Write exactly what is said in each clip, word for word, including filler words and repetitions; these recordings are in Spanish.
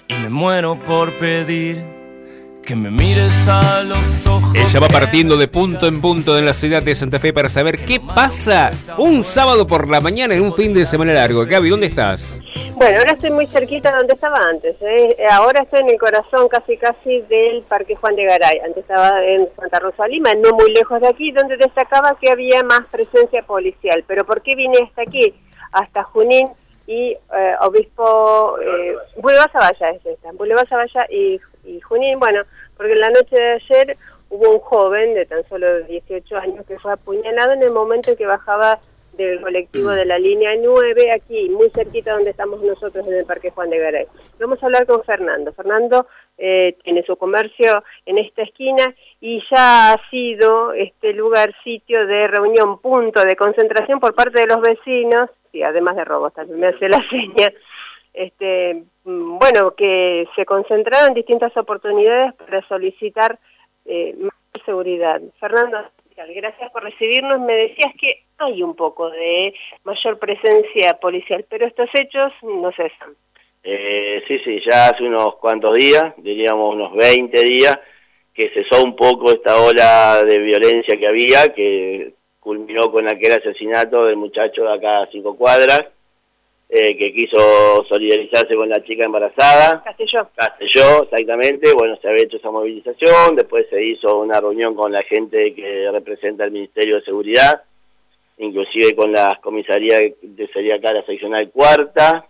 y me muero por pedir que me mires a los ojos. Ella va partiendo de punto en punto en la ciudad de Santa Fe para saber qué pasa un sábado por la mañana en un fin de semana largo. Gaby, ¿dónde estás? Bueno, ahora estoy muy cerquita donde estaba antes, ¿eh? Ahora estoy en el corazón casi casi del Parque Juan de Garay. Antes estaba en Santa Rosa Lima, no muy lejos de aquí, donde destacaba que había más presencia policial. Pero ¿por qué vine hasta aquí? Hasta Junín y eh, Obispo... Eh, Boulevard Zavalla es esta, Boulevard Zavalla y, y Junín. Bueno, porque en la noche de ayer hubo un joven de tan solo dieciocho años que fue apuñalado en el momento en que bajaba del colectivo de la línea nueve, aquí, muy cerquita donde estamos nosotros en el Parque Juan de Garay. Vamos a hablar con Fernando. Fernando eh, tiene su comercio en esta esquina y ya ha sido este lugar sitio de reunión, punto de concentración por parte de los vecinos, y además de robos, también me hace la seña, este, bueno, que se concentraron en distintas oportunidades para solicitar eh, más seguridad. Fernando, gracias por recibirnos. Me decías que hay un poco de mayor presencia policial, pero estos hechos no cesan. Eh, sí, sí, ya hace unos cuantos días, diríamos unos veinte días, que cesó un poco esta ola de violencia que había, que culminó con aquel asesinato del muchacho de acá a cinco cuadras, eh, que quiso solidarizarse con la chica embarazada. Castelló. Castelló, exactamente. Bueno, se había hecho esa movilización, después se hizo una reunión con la gente que representa el Ministerio de Seguridad, inclusive con las comisarías de sería acá la seccional cuarta.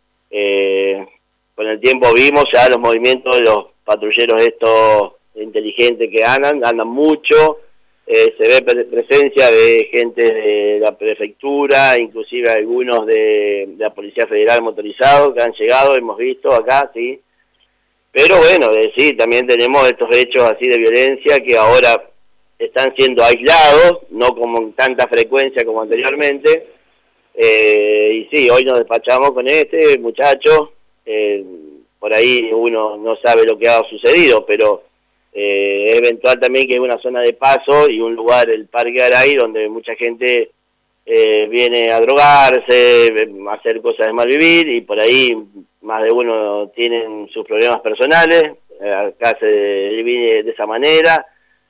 Eh, con el tiempo vimos ya los movimientos de los patrulleros estos inteligentes que andan, andan mucho. Eh, se ve pre presencia de gente de la prefectura, inclusive algunos de, de la Policía Federal motorizado que han llegado, hemos visto acá, sí. Pero bueno, eh, sí, también tenemos estos hechos así de violencia que ahora están siendo aislados, no con tanta frecuencia como anteriormente. Eh, y sí, hoy nos despachamos con este muchacho, eh, por ahí uno no sabe lo que ha sucedido, pero... Eh, es eventual también que es una zona de paso y un lugar, el Parque Garay, donde mucha gente eh, viene a drogarse, a hacer cosas de mal vivir, y por ahí más de uno tienen sus problemas personales. Eh, acá se divide de esa manera,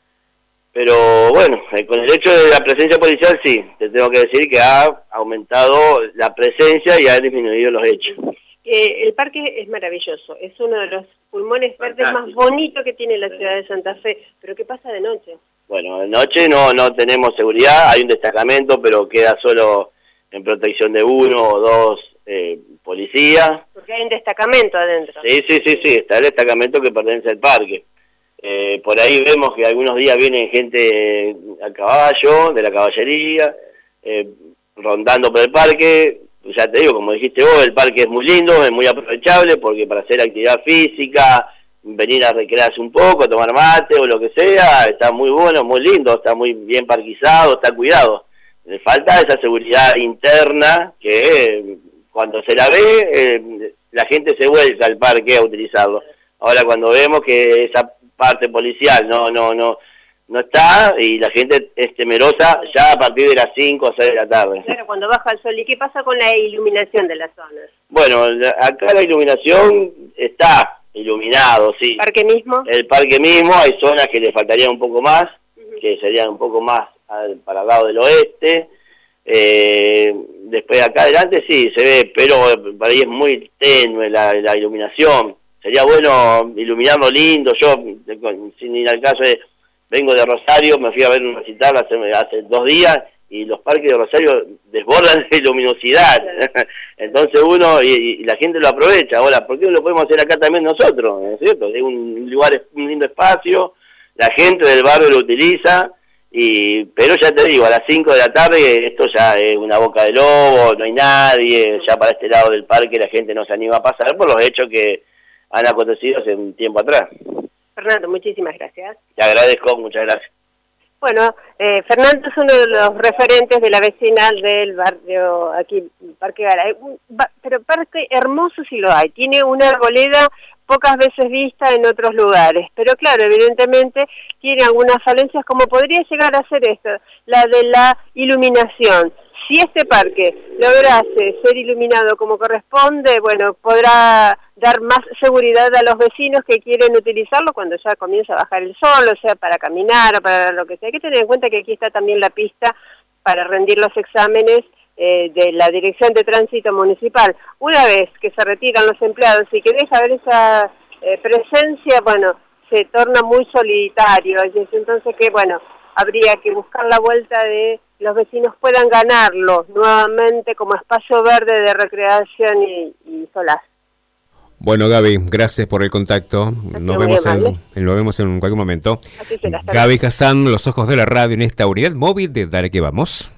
pero bueno, eh, con el hecho de la presencia policial sí, te tengo que decir que ha aumentado la presencia y ha disminuido los hechos. Eh, el parque es maravilloso, es uno de los pulmones verdes más bonitos que tiene la ciudad de Santa Fe, pero ¿qué pasa de noche? Bueno, de noche no no tenemos seguridad, hay un destacamento, pero queda solo en protección de uno o dos eh, policías. Porque hay un destacamento adentro. Sí, sí, sí, sí, está el destacamento que pertenece al parque. Eh, por ahí vemos que algunos días viene gente a caballo, de la caballería, eh, rondando por el parque. Ya te digo, como dijiste vos, el parque es muy lindo, es muy aprovechable, porque para hacer actividad física, venir a recrearse un poco, a tomar mate o lo que sea, está muy bueno, muy lindo, está muy bien parquizado, está cuidado. Le falta esa seguridad interna que eh, cuando se la ve, eh, la gente se vuelca al parque a utilizarlo. Ahora cuando vemos que esa parte policial no no no no está y la gente es temerosa ya a partir de las cinco o seis de la tarde. Claro, cuando baja el sol. ¿Y qué pasa con la iluminación de las zonas? Bueno, acá la iluminación está iluminado, sí. ¿El parque mismo? El parque mismo, hay zonas que le faltaría un poco más, uh-huh. que serían un poco más al, para el lado del oeste. Eh, después acá adelante sí, se ve, pero para ahí es muy tenue la, la iluminación. Sería bueno iluminarlo lindo. Yo, sin ir al caso de... Vengo de Rosario, me fui a ver un recital hace, hace dos días y los parques de Rosario desbordan de luminosidad. Entonces uno, y, y la gente lo aprovecha. Ahora, ¿por qué no lo podemos hacer acá también nosotros? ¿Es cierto? Es un lugar, un lindo espacio, la gente del barrio lo utiliza, y pero ya te digo, a las cinco de la tarde esto ya es una boca de lobo, no hay nadie, ya para este lado del parque la gente no se anima a pasar por los hechos que han acontecido hace un tiempo atrás. Fernando, muchísimas gracias. Te agradezco, muchas gracias. Bueno, eh, Fernando es uno de los referentes de la vecinal del barrio, aquí, Parque Garay. Pero parque hermoso sí lo hay, tiene una arboleda pocas veces vista en otros lugares, pero claro, evidentemente tiene algunas falencias, como podría llegar a ser esto, la de la iluminación. Si este parque lograse ser iluminado como corresponde, bueno, podrá dar más seguridad a los vecinos que quieren utilizarlo cuando ya comienza a bajar el sol, o sea, para caminar o para lo que sea. Hay que tener en cuenta que aquí está también la pista para rendir los exámenes eh, de la Dirección de Tránsito Municipal. Una vez que se retiran los empleados y que deja ver esa eh, presencia, bueno, se torna muy solitario. Entonces que, bueno, habría que buscar la vuelta de los vecinos puedan ganarlo nuevamente como espacio verde de recreación y, y solaz. Bueno, Gaby, gracias por el contacto. Nos vemos, en, nos vemos en cualquier momento. Así será, Gaby Hassan, los ojos de la radio en esta unidad móvil de Dale que Vamos.